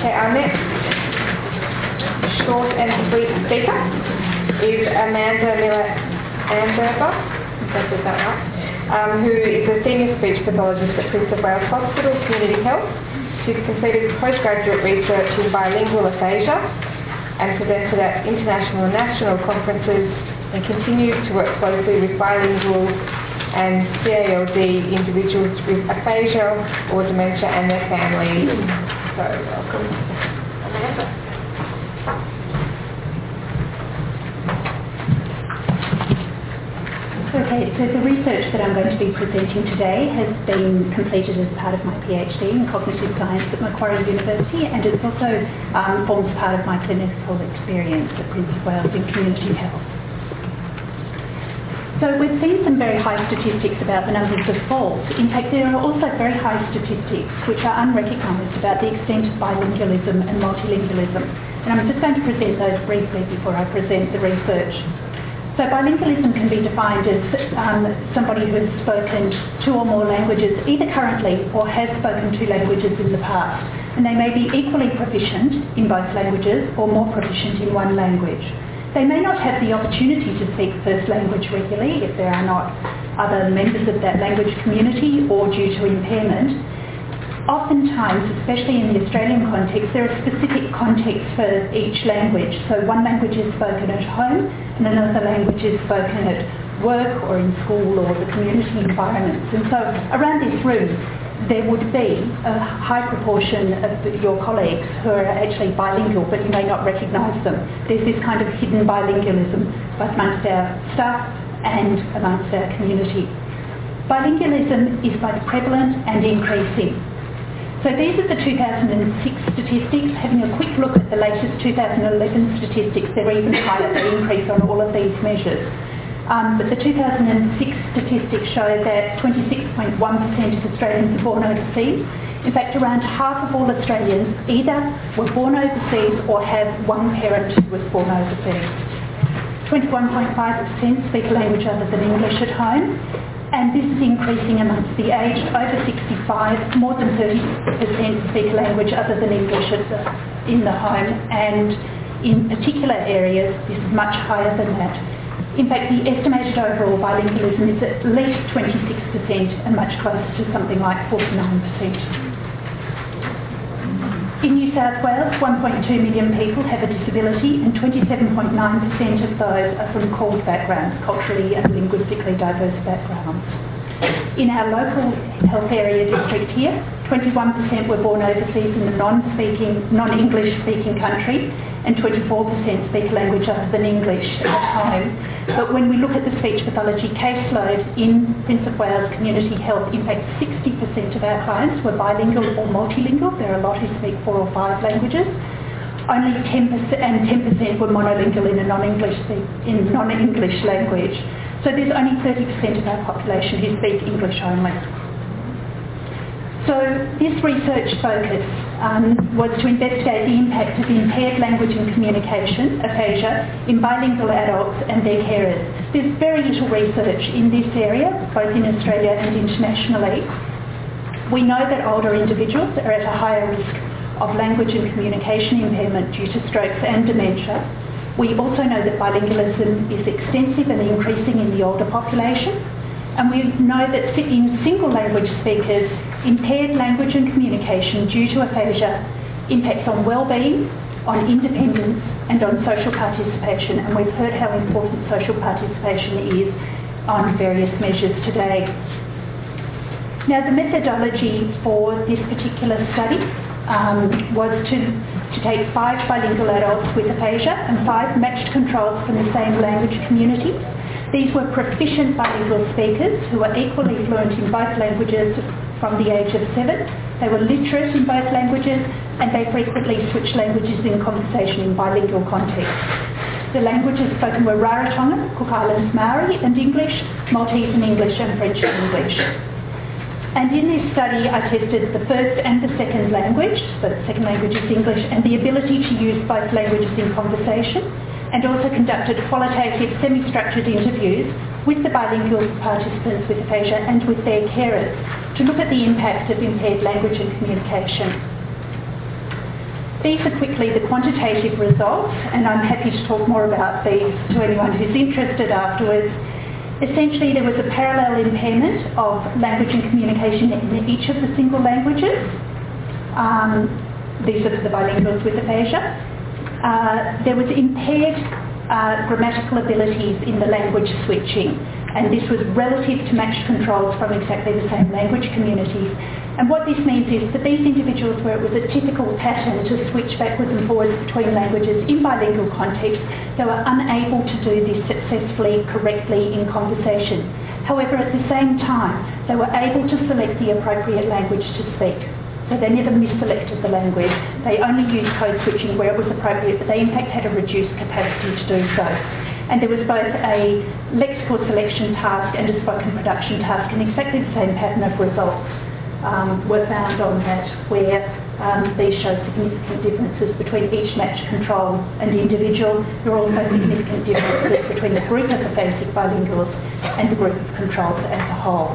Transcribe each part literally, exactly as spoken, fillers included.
Okay, our next short and sweet speaker is Amanda Miller-Amberger, if I said that right, um, who is a senior speech pathologist at Prince of Wales Hospital Community Health. She's completed postgraduate research in bilingual aphasia and presented at international and national conferences and continues to work closely with bilingual and C A L D individuals with aphasia or dementia and their families. So, welcome, Amanda. Okay, so the research that I'm going to be presenting today has been completed as part of my PhD in cognitive science at Macquarie University, and it also um, forms part of my clinical experience at Prince of Wales in community health. So we've seen some very high statistics about the numbers of falls. In fact, there are also very high statistics which are unrecognised about the extent of bilingualism and multilingualism. And I'm just going to present those briefly before I present the research. So bilingualism can be defined as um, somebody who has spoken two or more languages either currently or has spoken two languages in the past. And they may be equally proficient in both languages or more proficient in one language. They may not have the opportunity to speak first language regularly if there are not other members of that language community or due to impairment. Oftentimes, especially in the Australian context, there are specific contexts for each language. So one language is spoken at home and another language is spoken at work or in school or the community environments. And so around this room, there would be a high proportion of your colleagues who are actually bilingual, but you may not recognise them. There's this kind of hidden bilingualism both amongst our staff and amongst our community. Bilingualism is both prevalent and increasing. So these are the two thousand six statistics. Having a quick look at the latest two thousand eleven statistics, they're even higher, the increase on all of these measures. Um, but the two thousand six statistics show that twenty-six point one percent of Australians are born overseas. In fact, around half of all Australians either were born overseas or have one parent who was born overseas. twenty-one point five percent speak a language other than English at home, and this is increasing amongst the aged over sixty-five. More than thirty percent speak a language other than English at the, in the home, and in particular areas this is much higher than that. In fact, the estimated overall bilingualism is at least twenty-six percent and much closer to something like forty-nine percent. In New South Wales, one point two million people have a disability and twenty-seven point nine percent of those are from C A L D backgrounds, culturally and linguistically diverse backgrounds. In our local health area district here, twenty-one percent were born overseas in the non-speaking, non-English speaking country, and twenty-four percent speak a language other than English at home. But when we look at the speech pathology caseload in Prince of Wales Community Health, in fact sixty percent of our clients were bilingual or multilingual. There are a lot who speak four or five languages. Only ten percent and ten percent were monolingual in a non-English in non-English language. So there's only thirty percent of our population who speak English only. So this research focus um, was to investigate the impact of impaired language and communication, aphasia, in bilingual adults and their carers. There's very little research in this area, both in Australia and internationally. We know that older individuals are at a higher risk of language and communication impairment due to strokes and dementia. We also know that bilingualism is extensive and increasing in the older population. And we know that in single language speakers, impaired language and communication due to aphasia impacts on well-being, on independence and on social participation. And we've heard how important social participation is on various measures today. Now, the methodology for this particular study um, was to, to take five bilingual adults with aphasia and five matched controls from the same language community. These were proficient bilingual speakers who were equally fluent in both languages from the age of seven. They were literate in both languages and they frequently switched languages in conversation in bilingual contexts. The languages spoken were Rarotonga, Cook Islands Maori and English, Maltese and English and French and English. And in this study I tested the first and the second language, so the second language is English, and the ability to use both languages in conversation, and also conducted qualitative semi-structured interviews with the bilingual participants with aphasia and with their carers to look at the impact of impaired language and communication. these are quickly the quantitative results, and I'm happy to talk more about these to anyone who's interested afterwards. Essentially, there was a parallel impairment of language and communication in each of the single languages. Um, these are for the bilinguals with aphasia. Uh, there was impaired uh, grammatical abilities in the language switching, and this was relative to matched controls from exactly the same language communities. And what this means is that these individuals, where it was a typical pattern to switch backwards and forwards between languages in bilingual contexts, they were unable to do this successfully, correctly in conversation. However, at the same time, they were able to select the appropriate language to speak. So they never misselected the language. They only used code switching where it was appropriate, but they in fact had a reduced capacity to do so. And there was both a lexical selection task and a spoken production task, and exactly the same pattern of results um, were found on that, where um, these show significant differences between each matched control and individual. There are also significant differences between the group of aphasic bilinguals and the group of controls as a whole.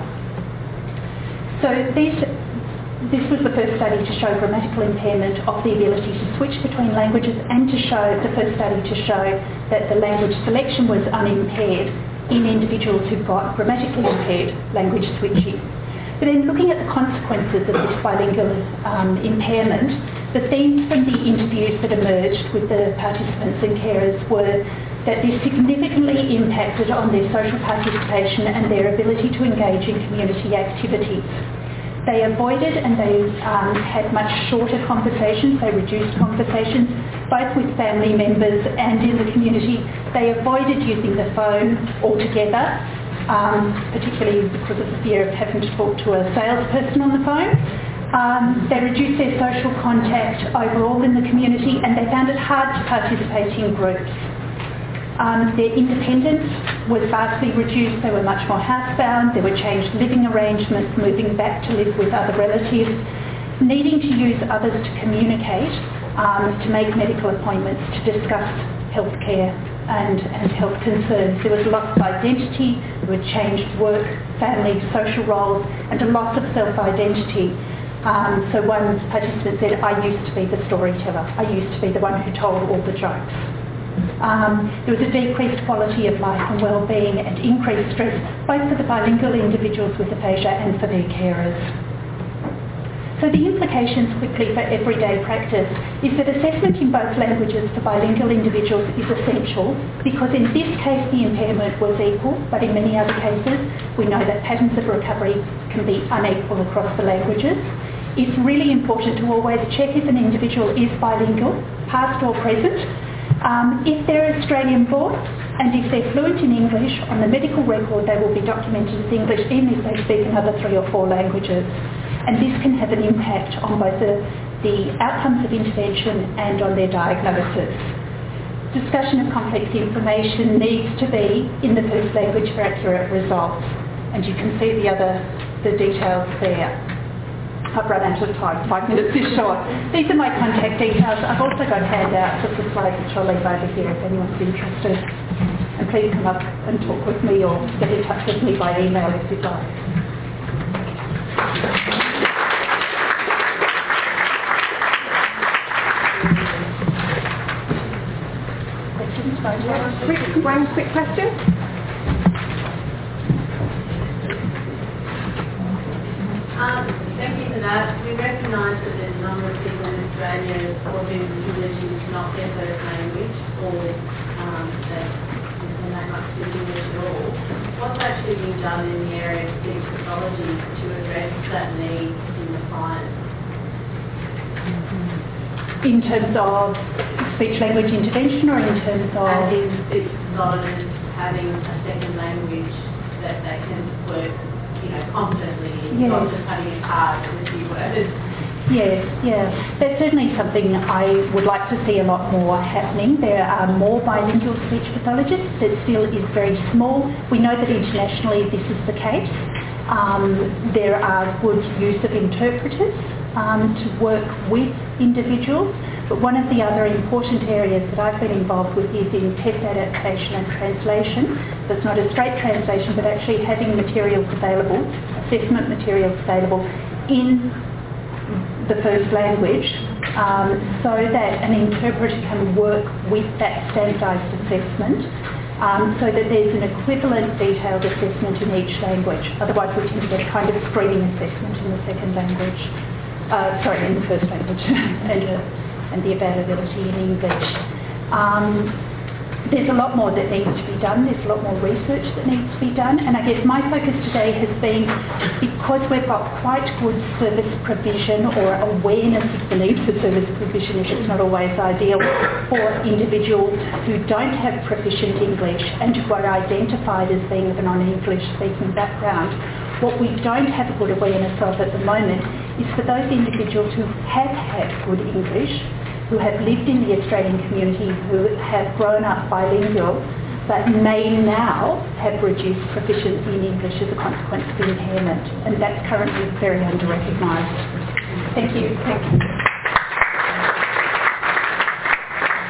So these This was the first study to show grammatical impairment of the ability to switch between languages, and to show the first study to show that the language selection was unimpaired in individuals who've got grammatically impaired language switching. But then looking at the consequences of this bilingual um, impairment, the themes from the interviews that emerged with the participants and carers were that this significantly impacted on their social participation and their ability to engage in community activities. They avoided and they um, had much shorter conversations. They reduced conversations, both with family members and in the community. They avoided using the phone altogether, um, particularly because of the fear of having to talk to a salesperson on the phone. Um, they reduced their social contact overall in the community, and they found it hard to participate in groups. Um, their independence was vastly reduced. They were much more housebound. There were changed living arrangements, moving back to live with other relatives, needing to use others to communicate, um, to make medical appointments, to discuss healthcare and, and health concerns. There was loss of identity, there were changed work, family, social roles, and a loss of self-identity. Um, so one participant said, I used to be the storyteller. I used to be the one who told all the jokes. Um, there was a decreased quality of life and well-being, and increased stress, both for the bilingual individuals with aphasia and for their carers. So the implications quickly for everyday practice is that assessment in both languages for bilingual individuals is essential, because in this case the impairment was equal, but in many other cases we know that patterns of recovery can be unequal across the languages. It's really important to always check if an individual is bilingual, past or present. Um, if they're Australian born and if they're fluent in English, on the medical record they will be documented as English even if they speak another three or four languages. And this can have an impact on both the, the outcomes of intervention and on their diagnosis. Discussion of complex information needs to be in the first language for accurate results. And you can see the other the details there. I've run out of time, five minutes is short. These are my contact details. I've also got handouts of the slides which I'll leave over here if anyone's interested. And please come up and talk with me or get in touch with me by email if you'd like. Questions? Yeah. Quick, one quick question. Um, thank you for that. We recognise that there's a number of people in Australia for whose English is not their first language, or um, that they don't much speak English at all. What's actually been done in the area of speech pathology to address that need in the clients? In terms of speech-language intervention, or in terms of... And in speech pathologist having a second language that they can work, you know, confidently, yes. not just having it hard with a few words. Yes, yeah. That's certainly something I would like to see a lot more happening. There are more bilingual speech pathologists. It still is very small. We know that internationally this is the case. Um, there are good use of interpreters um, to work with individuals. But one of the other important areas that I've been involved with is in test adaptation and translation. So it's not a straight translation, but actually having materials available, assessment materials available in the first language um, so that an interpreter can work with that standardised assessment, um, so that there's an equivalent detailed assessment in each language. Otherwise we tend to get a kind of screening assessment in the second language, uh, sorry, in the first language, and, uh, and the availability in English. Um, There's a lot more that needs to be done. There's a lot more research that needs to be done. And I guess my focus today has been, because we've got quite good service provision or awareness of the need for service provision, if it's not always ideal, for individuals who don't have proficient English and who are identified as being of a non-English speaking background. What we don't have a good awareness of at the moment is for those individuals who have had good English, who have lived in the Australian community, who have grown up bilingual, but may now have reduced proficiency in English as a consequence of impairment. And that's currently very under-recognised. Thank you. Thank you.